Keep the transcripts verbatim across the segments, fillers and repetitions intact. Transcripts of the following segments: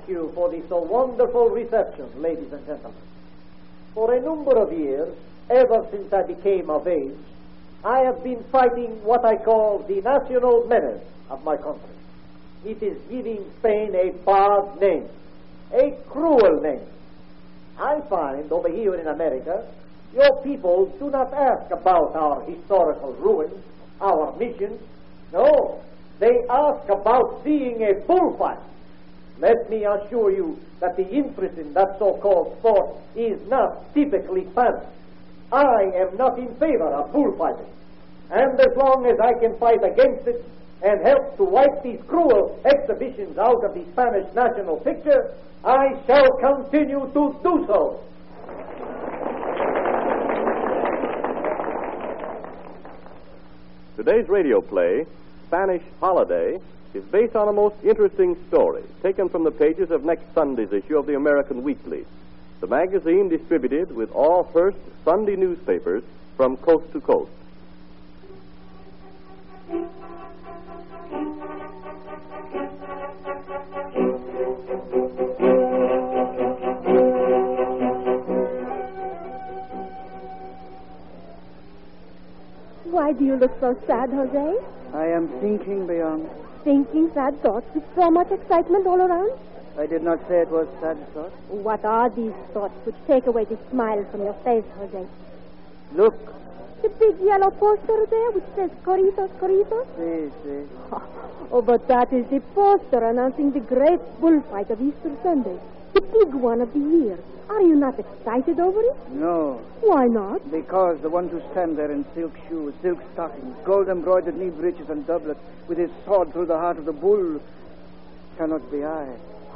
you for this so wonderful reception, ladies and gentlemen. For a number of years, ever since I became of age, I have been fighting what I call the national menace of my country. It is giving Spain a bad name, a cruel name. I find over here in America, your people do not ask about our historical ruins, our missions. No, they ask about seeing a bullfight. Let me assure you that the interest in that so-called sport is not typically Spanish. I am not in favor of bullfighting. And as long as I can fight against it and help to wipe these cruel exhibitions out of the Spanish national picture, I shall continue to do so. Today's radio play, Spanish Holiday, is based on a most interesting story taken from the pages of next Sunday's issue of the American Weekly, the magazine distributed with all Hearst Sunday newspapers from coast to coast. Why do you look so sad, Jose? I am thinking, Bianca. Thinking sad thoughts with so much excitement all around? I did not say it was sad thoughts. What are these thoughts which take away the smile from your face, Jose? Look. The big yellow poster there which says Corritos, Corritos? Si, si. Oh, but that is the poster announcing the great bullfight of Easter Sunday. The big one of the year. Are you not excited over it? No. Why not? Because the one who stands there in silk shoes, silk stockings, gold-embroidered knee breeches and doublet, with his sword through the heart of the bull, cannot be I.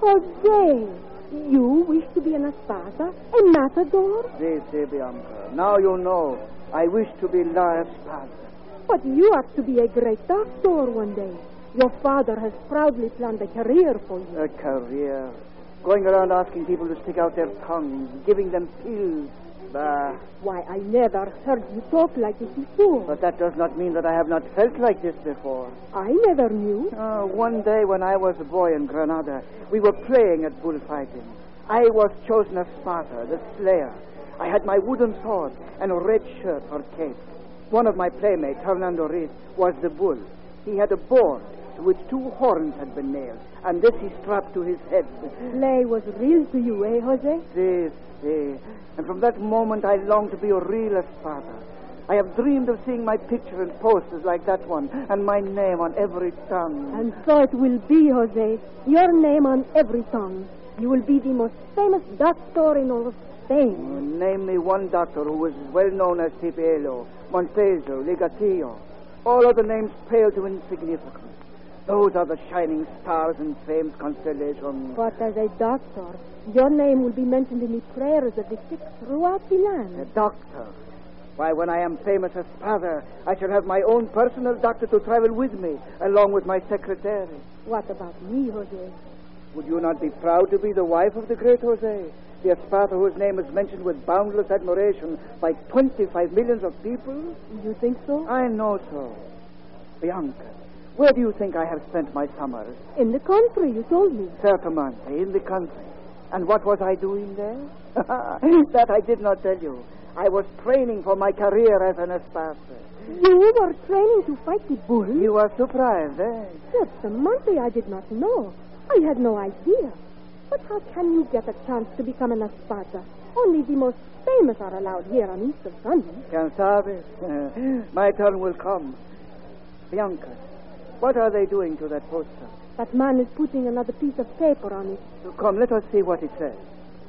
Jose, you wish to be an espada, a matador? Si, si, Bianca. Now you know. I wish to be La Espada. But you are to be a great doctor one day. Your father has proudly planned a career for you. A career? Going around asking people to stick out their tongues, giving them pills. Bah. Why, I never heard you talk like this before. But that does not mean that I have not felt like this before. I never knew. Uh, one day when I was a boy in Granada, we were playing at bullfighting. I was chosen as Sparta, the slayer. I had my wooden sword and a red shirt or cape. One of my playmates, Hernando Riz, was the bull. He had a board to which two horns had been nailed, and this he strapped to his head. Play was real to you, eh, Jose? Si, si. And from that moment I longed to be a real Espada. I have dreamed of seeing my picture in posters like that one, and my name on every tongue. And so it will be, Jose. Your name on every tongue. You will be the most famous doctor in all of Spain. Oh, name me one doctor who was well known as Tipielo, Montejo, Ligatillo. All other names pale to insignificance. Those are the shining stars in fame's constellation. But as a doctor, your name will be mentioned in the prayers of the sick throughout the land. A doctor? Why, when I am famous as father, I shall have my own personal doctor to travel with me, along with my secretary. What about me, Jose? Would you not be proud to be the wife of the great Jose? The Espada whose name is mentioned with boundless admiration by twenty-five millions of people? You think so? I know so. Bianca, where do you think I have spent my summers? In the country, you told me. Certamente, in the country. And what was I doing there? That I did not tell you. I was training for my career as an Espada. You were training to fight the bull? You are surprised, eh? Certamente, I did not know. I had no idea. But how can you get a chance to become an Espada? Only the most famous are allowed here on Easter Sunday. Can sabes? My turn will come. Bianca, what are they doing to that poster? That man is putting another piece of paper on it. So come, let us see what it says.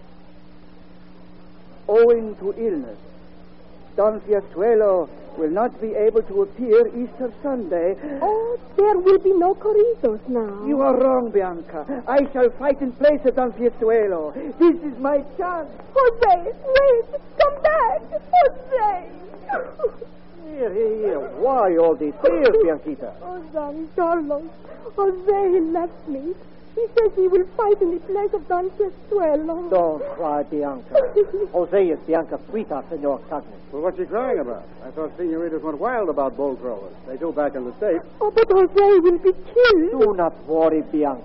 Owing to illness, Don Fiestuelo will not be able to appear Easter Sunday. Oh, there will be no corridos now. You are wrong, Bianca. I shall fight in place of Don Fiestuelo. This is my chance. Jose, wait. Come back. Jose. Here, here, here. Why all these tears, Bianquita? Oh, Don Carlos. Jose, he left me. He says he will fight in the place of Don Fiestuelo. Don't cry, Bianca. Jose is Bianca's sweetheart, Senor Cosme. Well, what's she crying about? I thought senoritas went wild about bull throwers. They do back in the States. Oh, but Jose will be killed. Do not worry, Bianca.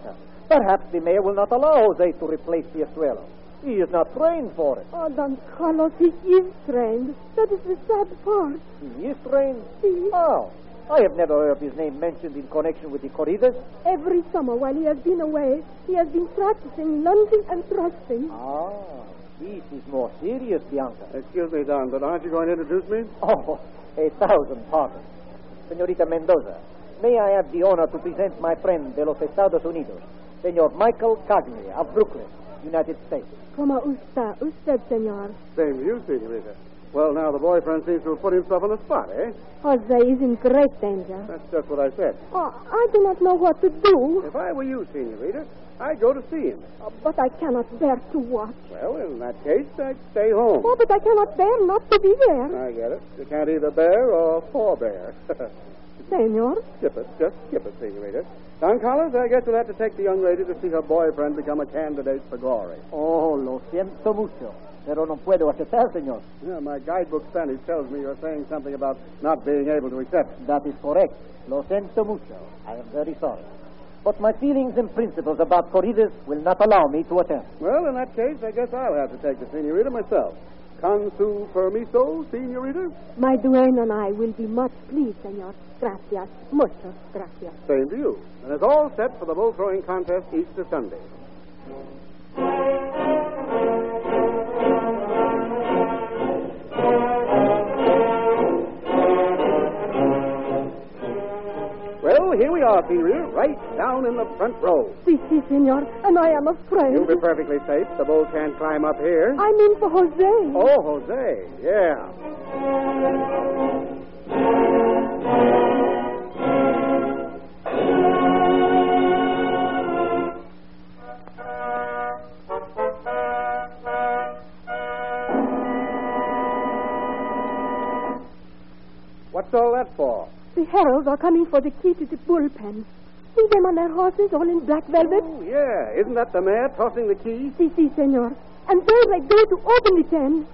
Perhaps the mayor will not allow Jose to replace Piazuelo. He is not trained for it. Oh, Don Carlos, he is trained. That is the sad part. He is trained? He... Oh, I have never heard his name mentioned in connection with the corridas. Every summer while he has been away, he has been practicing lunging and thrusting. Ah, this is more serious, Bianca. Excuse me, Don, but aren't you going to introduce me? Oh, a thousand pardons. Senorita Mendoza, may I have the honor to present my friend de los Estados Unidos, Senor Michael Cagney of Brooklyn, United States. ¿Cómo está usted, señor? Same to you, senorita. Well, now the boyfriend seems to have put himself on the spot, eh? Jose is in great danger. That's just what I said. Oh, I do not know what to do. If I were you, senorita, I'd go to see him. Oh, but I cannot bear to watch. Well, in that case, I'd stay home. Oh, but I cannot bear not to be there. I get it. You can't either bear or forbear. Senor? Skip it. Just skip it, senorita. Don Carlos, I guess we'll have to take the young lady to see her boyfriend become a candidate for glory. Oh, lo siento mucho. Pero no puedo aceptar, señor. Yeah, my guidebook Spanish tells me you're saying something about not being able to accept. That is correct. Lo siento mucho. I am very sorry. But my feelings and principles about corridas will not allow me to attend. Well, in that case, I guess I'll have to take the senorita myself. Con su permiso, senorita? My dueño and I will be much pleased, senor. Gracias. Muchas gracias. Same to you. And it's all set for the bull throwing contest Easter Sunday. Well, here we are, senorita, right down in the front row. Si, si, senor. And I am afraid. You'll be perfectly safe. The bull can't climb up here. I mean for Jose. Oh, Jose, yeah. What's all that for? The heralds are coming for the key to the bullpen. See them on their horses, all in black velvet? Oh, yeah. Isn't that the mayor tossing the key? Si, si, senor. And there they go to open the pen.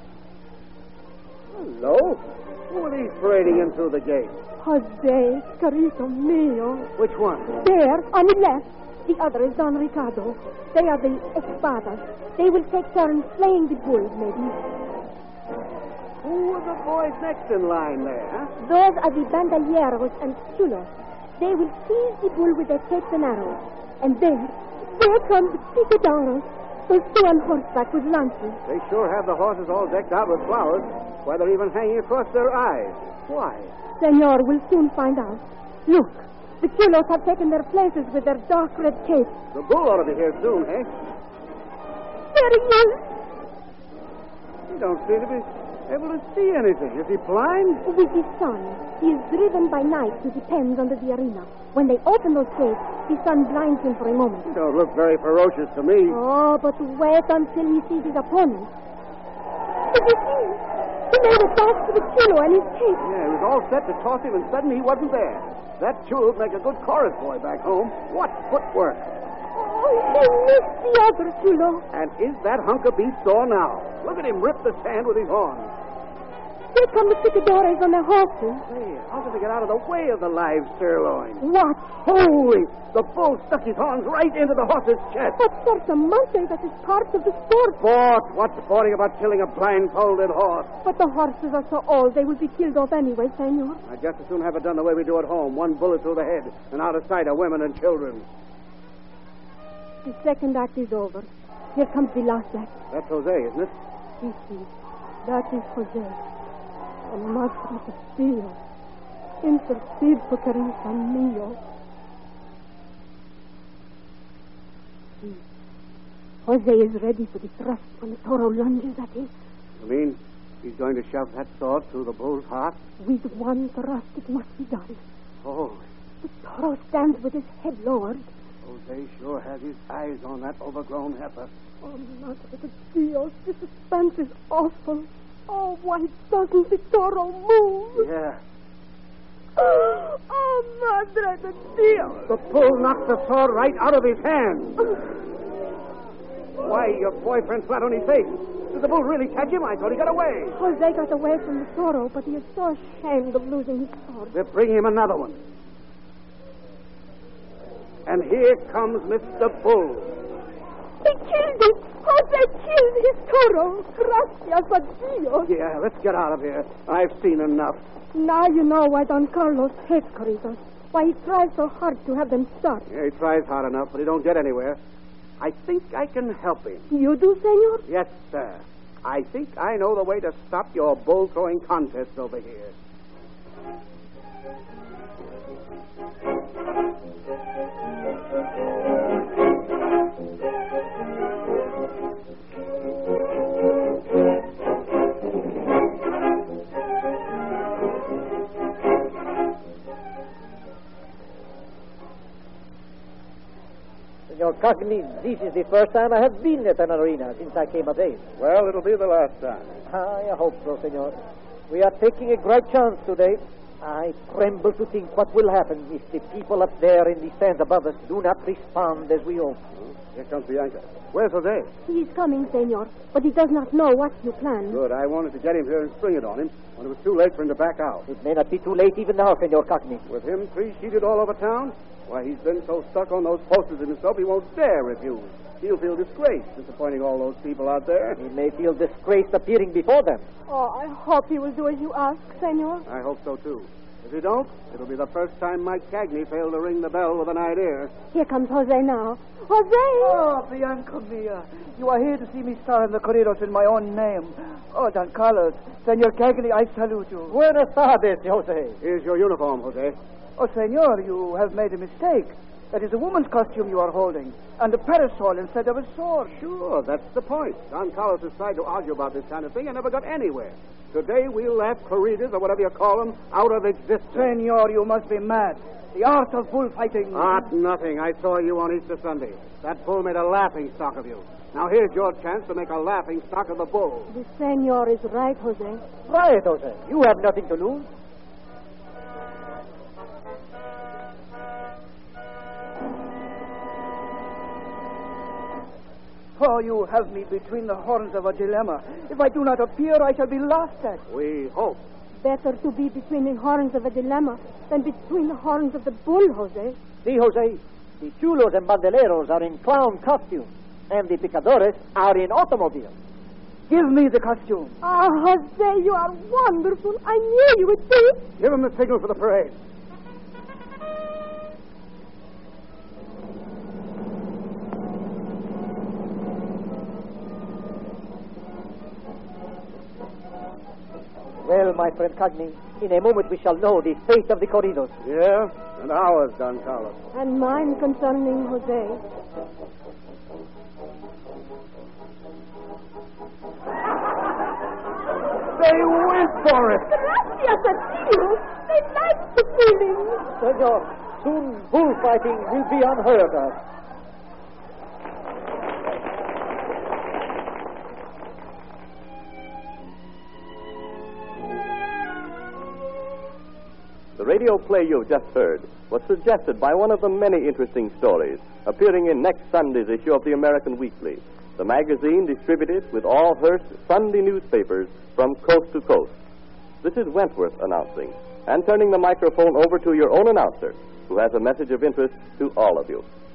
Hello. Who are these parading in through the gate? Jose, carito mio. Which one? There, on the left. The other is Don Ricardo. They are the espadas. They will take turns slaying the bulls, maybe. Who are the boys next in line there, huh? Those are the bandolieros and chulos. They will seize the bull with their capes and arrows. And there, there come the picadoros. Those two on horseback with lances. They sure have the horses all decked out with flowers. Why, they're even hanging across their eyes. Why? Senor will soon find out. Look, the chulos have taken their places with their dark red capes. The bull ought to be here soon, eh? There he is. He don't seem to be able to see anything. Is he blind? With the sun. He is driven by night to the pens under the arena. When they open those gates, the sun blinds him for a moment. He don't look very ferocious to me. Oh, but wait until he sees his opponent. Did you see? He made a dash for the chulo and his cape. Yeah, he was all set to toss him, and suddenly he wasn't there. That chulo'd make a good chorus boy back home. What footwork! Oh, he missed the other chulo. And is that hunk of beef sore now? Look at him rip the sand with his horns. Here come the picadores on their horses. Hey, how did they get out of the way of the live sirloin? What? Holy! The bull stuck his horns right into the horse's chest. But, Sir Monte, that is part of the sport. Sport? What's sporting about killing a blindfolded horse? But the horses are so old, they will be killed off anyway, senor. I'd just as soon have it done the way we do at home. One bullet through the head and out of sight of women and children. The second act is over. Here comes the last act. That's Jose, isn't it? You see, that is Jose. And Madre de Dios, intercede for Carita mio. See, Jose is ready for the thrust when the toro lunges at him. You mean he's going to shove that sword through the bull's heart? With one thrust, it must be done. Oh. The toro stands with his head lowered. Jose sure has his eyes on that overgrown heifer. Oh, Madre de Dios, the suspense is awful. Oh, why doesn't the toro move? Yeah. Oh, Madre de Dios. The bull knocked the sword right out of his hand. Why, your boyfriend's flat on his face. Did the bull really catch him? I thought he got away. Jose got away from the toro, but he is so ashamed of losing his sword. They'll bring him another one. And here comes Mister Bull. They killed him! Jose killed his toro! Gracias a Dios! Yeah, let's get out of here. I've seen enough. Now you know why Don Carlos hates corridos. Why he tries so hard to have them stop. Yeah, he tries hard enough, but he don't get anywhere. I think I can help him. You do, senor? Yes, sir. I think I know the way to stop your bull-throwing contest over here. Senor Cogni, this is the first time I have been at an arena since I came of age. Well, it'll be the last time. I hope so, senor. We are taking a great chance today. I tremble to think what will happen if the people up there in the stands above us do not respond as we hope. Here comes Bianca. Where's Jose? He is coming, senor, but he does not know what you plan. Good. I wanted to get him here and spring it on him when it was too late for him to back out. It may not be too late even now, Senor Cogni. With him three-sheeted all over town, why, he's been so stuck on those posters himself he won't dare refuse. He'll feel disgraced disappointing all those people out there. He may feel disgraced appearing before them. Oh, I hope he will do as you ask, senor. I hope so, too. If he don't, it'll be the first time Mike Cagney failed to ring the bell with an idea. Here comes Jose now. Jose! Oh, Bianca mia. You are here to see me star in the corridos in my own name. Oh, Don Carlos, Senor Cagney, I salute you. Buenas tardes, Jose. Here's your uniform, Jose. Oh, senor, you have made a mistake. That is a woman's costume you are holding, and a parasol instead of a sword. Sure, that's the point. Don Carlos has tried to argue about this kind of thing and never got anywhere. Today we'll laugh corridas, or whatever you call them, out of existence. Senor, you must be mad. The art of bullfighting... Art nothing. I saw you on Easter Sunday. That bull made a laughing stock of you. Now here's your chance to make a laughing stock of the bull. The senor is right, Jose. Right, Jose. You have nothing to lose. Oh, you have me between the horns of a dilemma. If I do not appear, I shall be laughed at. We hope. Better to be between the horns of a dilemma than between the horns of the bull, Jose. See, Jose, the chulos and bandeleros are in clown costumes, and the picadores are in automobiles. Give me the costume. Ah, Jose, you are wonderful. I knew you would do it. Give him the signal for the parade. Well, my friend Cogni, in a moment we shall know the fate of the corridos. Yeah, and ours, Don Carlos. And mine concerning Jose. They went for it! Gracias a Dios! They like the feeling. Senor, soon bullfighting will be unheard of. The radio play you've just heard was suggested by one of the many interesting stories appearing in next Sunday's issue of the American Weekly, the magazine distributed with all Hearst Sunday newspapers from coast to coast. This is Wentworth announcing and turning the microphone over to your own announcer, who has a message of interest to all of you.